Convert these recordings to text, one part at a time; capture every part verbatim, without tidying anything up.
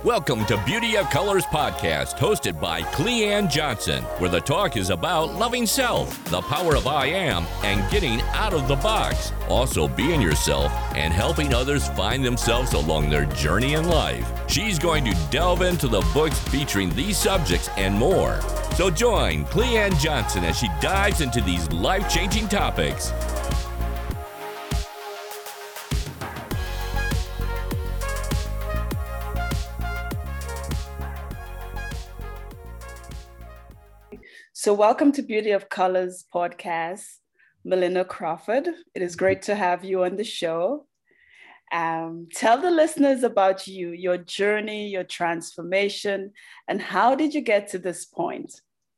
Welcome to Beauty of Colors podcast, hosted by Cleanne Johnson, where the talk is about loving self, the power of I am, and getting out of the box. Also being yourself and helping others find themselves along their journey in life. She's going to delve into the books featuring these subjects and more. So join Cleanne Johnson as she dives into these life-changing topics. So welcome to Beauty of Colors podcast, Melinda Crawford. It is great to have you on the show. Um, tell the listeners about you, your journey, your transformation, and how did you get to this point?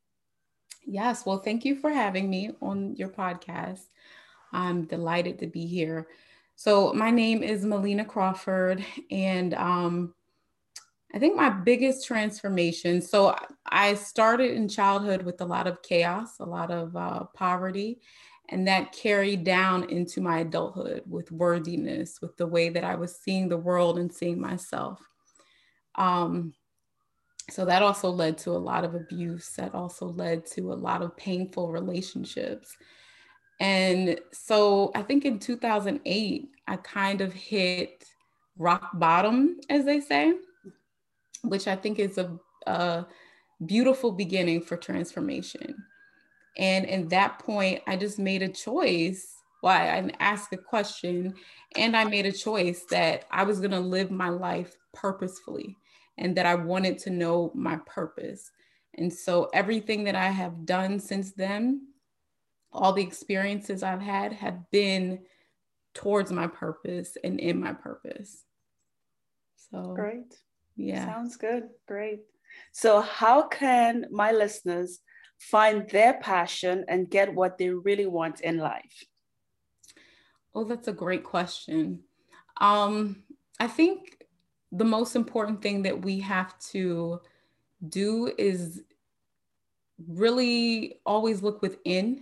Yes, well, thank you for having me on your podcast. I'm delighted to be here. So my name is Melina Crawford, and um, I think my biggest transformation, so I started in childhood with a lot of chaos, a lot of uh, poverty, and that carried down into my adulthood with worthiness, with the way that I was seeing the world and seeing myself. Um, so that also led to a lot of abuse. That also led to a lot of painful relationships. And so I think in two thousand eight, I kind of hit rock bottom, as they say, which I think is a, a beautiful beginning for transformation. And in that point, I just made a choice. Why? I asked a question, and I made a choice that I was going to live my life purposefully and that I wanted to know my purpose. And so everything that I have done since then, all the experiences I've had have been towards my purpose and in my purpose. So Great. Yeah. Sounds good. Great. So how can my listeners find their passion and get what they really want in life? Oh, that's a great question. Um, I think the most important thing that we have to do is really always look within,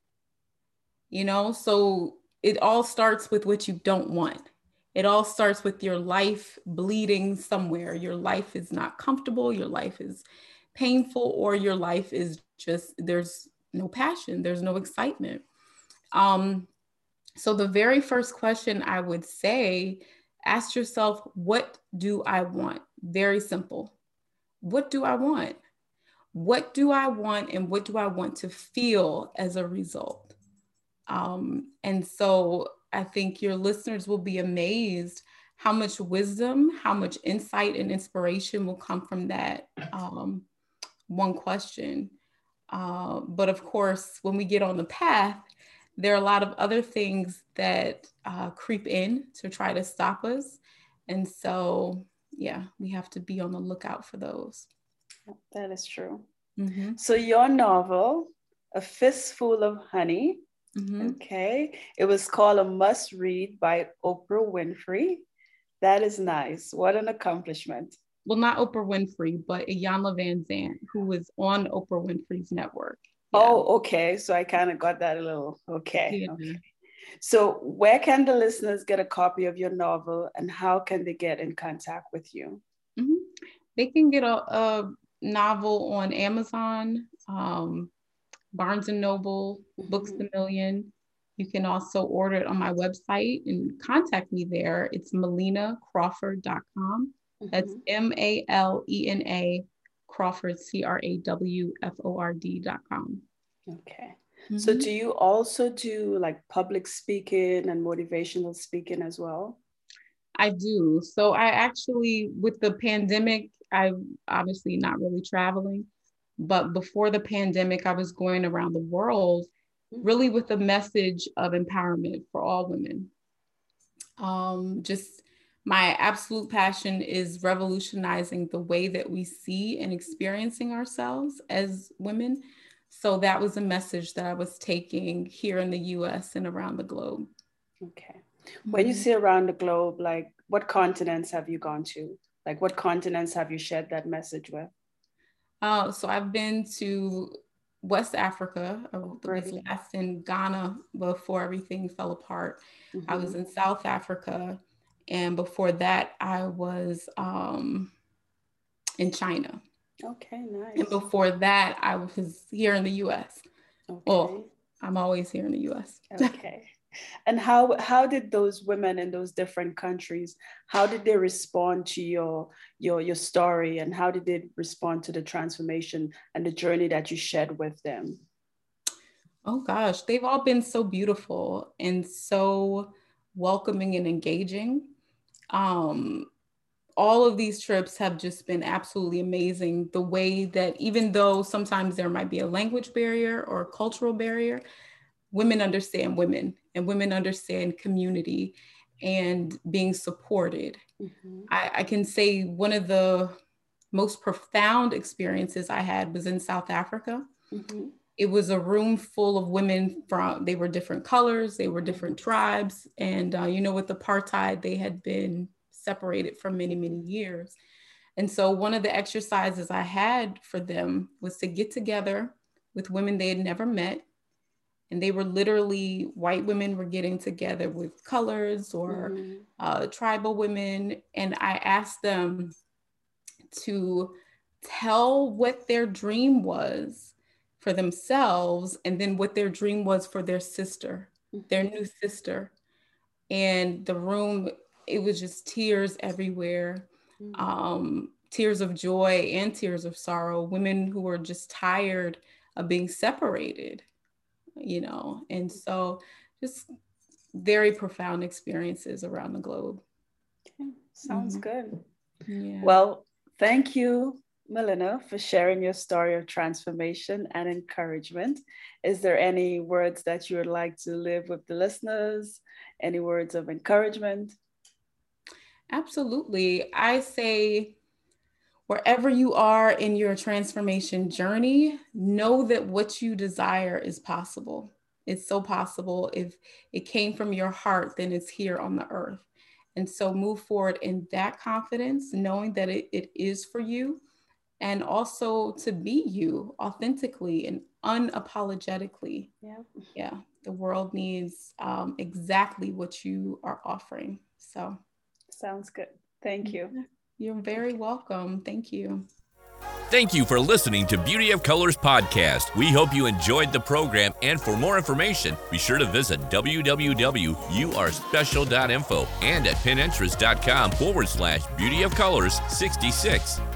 you know, so it all starts with what you don't want. It all starts with your life bleeding somewhere. Your life is not comfortable, your life is painful, or your life is just, there's no passion, there's no excitement. Um, so the very first question I would say, ask yourself, what do I want? Very simple. What do I want? What do I want and what do I want to feel as a result? Um, and so I think your listeners will be amazed how much wisdom, how much insight and inspiration will come from that um, one question. Uh, but of course, when we get on the path, there are a lot of other things that uh, creep in to try to stop us. And so, yeah, we have to be on the lookout for those. That is true. Mm-hmm. So your novel, A Fistful of Honey, Mm-hmm. okay, it was called a must read by Oprah Winfrey. That is nice. What an accomplishment. Well, not Oprah Winfrey, but Iyanla Vanzant, who was on Oprah Winfrey's network. Yeah. Oh, okay. So I kind of got that a little, okay. Yeah. Okay. So where can the listeners get a copy of your novel and how can they get in contact with you? Mm-hmm. They can get a, a novel on Amazon, um, Barnes and Noble, mm-hmm. Books A Million. You can also order it on my website and contact me there. It's melina crawford dot com. Mm-hmm. That's M A L E N A Crawford, C R A W F O R D dot com. Okay. Mm-hmm. So do you also do like public speaking and motivational speaking as well? I do. So I actually, with the pandemic, I'm obviously not really traveling, but before the pandemic, I was going around the world really with the message of empowerment for all women. Um, just my absolute passion is revolutionizing the way that we see and experiencing ourselves as women. So that was a message that I was taking here in the U S and around the globe. Okay. When you say around the globe, like what continents have you gone to? Like what continents have you shared that message with? Uh, so I've been to West Africa. I was last in Ghana before everything fell apart. Mm-hmm. I was in South Africa. And before that, I was um, in China. Okay, nice. And before that, I was here in the U S. Okay. Well, I'm always here in the U S. Okay. And how how did those women in those different countries, how did they respond to your your your story, and how did they respond to the transformation and the journey that you shared with them? Oh gosh, they've all been so beautiful and so welcoming and engaging. Um, all of these trips have just been absolutely amazing. The way that even though sometimes there might be a language barrier or a cultural barrier, women understand women and women understand community and being supported. Mm-hmm. I, I can say one of the most profound experiences I had was in South Africa. Mm-hmm. It was a room full of women from, they were different colors, they were different tribes. And, uh, you know, with apartheid, they had been separated for many, many years. And so one of the exercises I had for them was to get together with women they had never met. And they were literally, white women were getting together with colors or mm-hmm. uh, tribal women. And I asked them to tell what their dream was for themselves, and then what their dream was for their sister, mm-hmm. their new sister. And the room, it was just tears everywhere, mm-hmm. um, tears of joy and tears of sorrow, women who were just tired of being separated, you know, and so just very profound experiences around the globe. Okay. Sounds mm-hmm. good. Yeah. Well, thank you, Melina, for sharing your story of transformation and encouragement. Is there any words that you would like to leave with the listeners? Any words of encouragement? Absolutely. I say, wherever you are in your transformation journey, know that what you desire is possible. It's so possible. If it came from your heart, then it's here on the earth. And so move forward in that confidence, knowing that it, it is for you, and also to be you authentically and unapologetically. Yeah. Yeah. The world needs um, exactly what you are offering. So. Sounds good. Thank you. You're very welcome. Thank you. Thank you for listening to Beauty of Colors podcast. We hope you enjoyed the program, and for more information, be sure to visit w w w dot you are special dot info and at pinterest dot com forward slash beauty of colors sixty-six.